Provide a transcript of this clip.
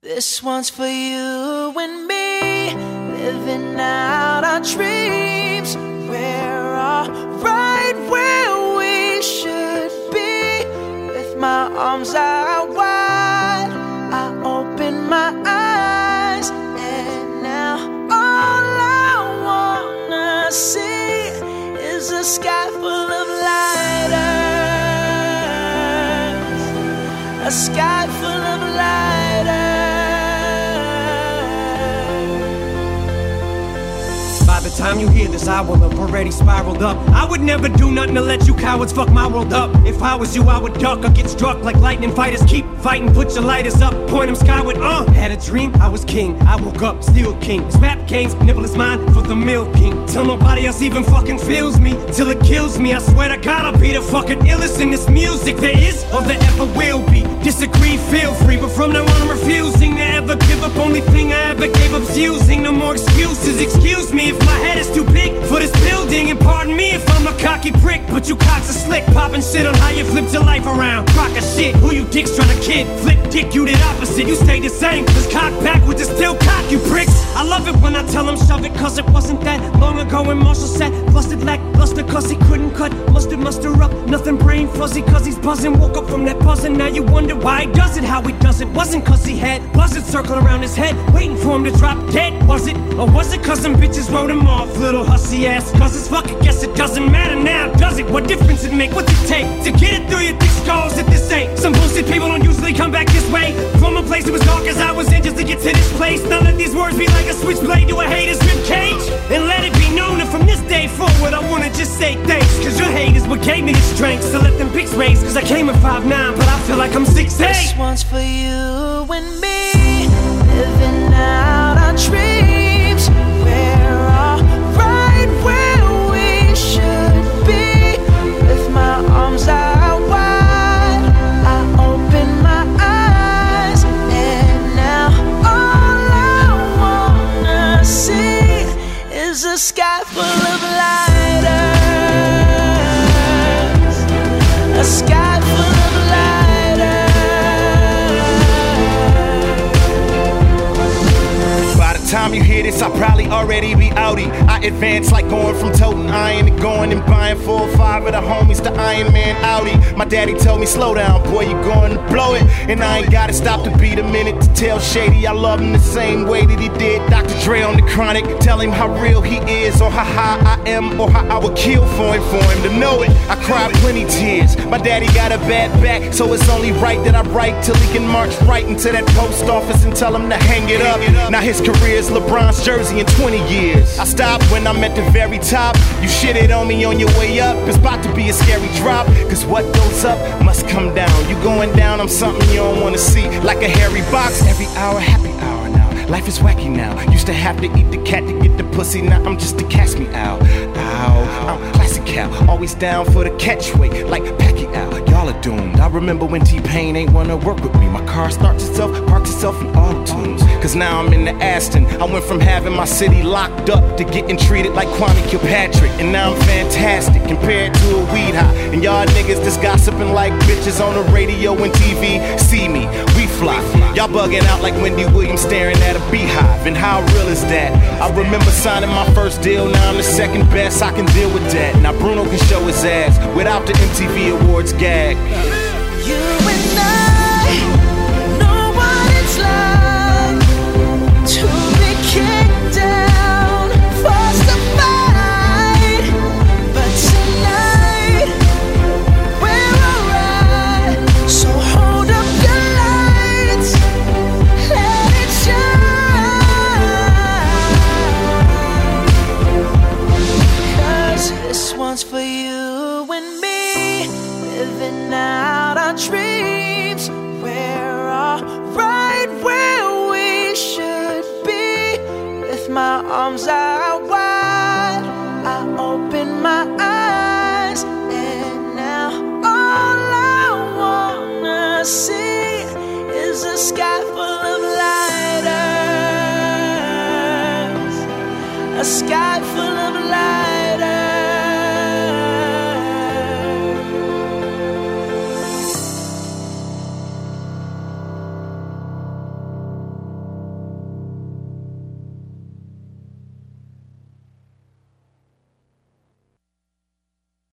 This one's for you and me, living out our dreams. We're all right where we should be. With my arms out wide, I open my eyes, and now all I wanna see is a sky full of lighters, a sky full of lighters. By the time you hear this, I will have already spiraled up. I would never do nothing to let you cowards fuck my world up. If I was you, I would duck or get struck like lightning fighters. Keep fighting, put your lighters up, point them skyward. Had a dream, I was king, I woke up, still king. This rap game's nibble is mine for the milking. Till nobody else even fucking feels me, till it kills me. I swear to God, I'll be the fucking illest in this music there is or there ever will be. Disagree, feel free, but from now on I'm refusing to ever give up. Only thing I ever gave up's using. No more excuses, excuse me if my head is too big for this building. And pardon me if I'm a cocky prick, but you cocks are slick, popping shit on how you flipped your life around. Crock of shit, who you dicks trying to kid? Flip dick, you did opposite, you stayed the same. Cause cock backwards is still cock, you pricks. I love it when I tell them shove it, cause it wasn't that long ago when Marshall said busted lackluster cause he couldn't cut mustard muster up, nothing brain fuzzy cause he's buzzing. Woke up from that buzzing, now you wonder why he does it, how he does it. Wasn't cause he had buzzards circling around his head, waiting for him to drop dead, was it? Or was it cause some bitches wrote him off, little hussy ass cousins? Fuck it, guess it doesn't matter now, does it? What difference it make? What's it take to get it through your thick skulls if this ain't some bullshit? People don't usually come back this way, from a place that was dark as I was in just to get to this place. Now let these words be like a switchblade to a hater's ribcage, and let it be known that from this day forward I wanna just say thanks, cause your hate is what gave me the strength. So let them pics raise, cause I came at 5'9", but I feel like I'm 6'8". This one's for you and me, living out our dreams. We're all right where we should be. With my arms out wide, I open my eyes, and now all I wanna see is a sky full of lighters, a sky full of lighters. By the time you hear this, I'll probably already be outie. I advance like going from toting iron to going and buying 4 or 5 of the homies to Iron Man Audi. My daddy told me, slow down, boy, you going to blow it. And I ain't gotta stop to beat a minute to tell Shady I love him the same way that he did Dr. Dre on the Chronic. Tell him how real he is, or how high I am, or how I would kill for him to know it. I cried plenty tears. My daddy got a bad back, so it's only right that I write till he can march right into that post office and tell him to hang it up. Now his career's LeBron's jersey in 20 years. I stopped when I'm at the very top. You shitted on me on your way up, it's about to be a scary drop. Cause what goes up must come down. You going down, I'm something you don't wanna see. Like a hairy box, every hour, happy hour now. Life is wacky now. Used to have to eat the cat to get the pussy, now I'm just a cast me out. Ow, I'm classic cow, always down for the catchweight, like Pacquiao. Y'all are doomed. I remember when T-Pain ain't wanna work with me. My car starts itself, parks itself in auto-tunes. Cause now I'm in the Aston. I went from having my city locked up to getting treated like Kwame Kilpatrick. And now I'm fantastic compared to a weed high. And y'all niggas just gossiping like bitches on the radio and TV. See me, we fly. Y'all bugging out like Wendy Williams staring at a beehive. And how real is that? I remember signing my first deal, now I'm the second best. I can deal with that. Now Bruno can show his ass without the MTV Awards gag. You and I know what it's like to be kicked down, forced to fight. But tonight we're alright. So hold up your lights, let it shine. Cause this one's for you and me, living out our dreams. We're all right where we should be. With my arms out wide, I open my eyes, and now all I wanna see is a sky full of lighters, a sky full of lighters.